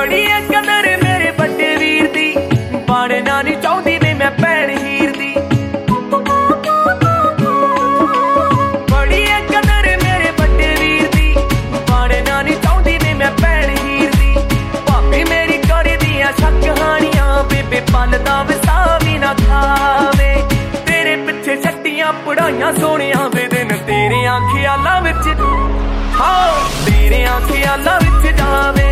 बड़ी है कदर मेरे बड़े वीर दी, बाड़ना नहीं चाहती वे मैं भैन हीर दी। बड़ी है कदर मेरे बड़े वीर दी, बाड़ना नहीं चाहती वे मैं भैन हीर दी। भाभी मेरी कर दियां शक कहानियां, बेबे पलदा वसा भी ना खावे। तेरे पिछे छट्टियां पढ़ाइयां सोनिया वे दिन तेरे ख्यालां विच, हाँ तेरे ख्यालां विच जावे।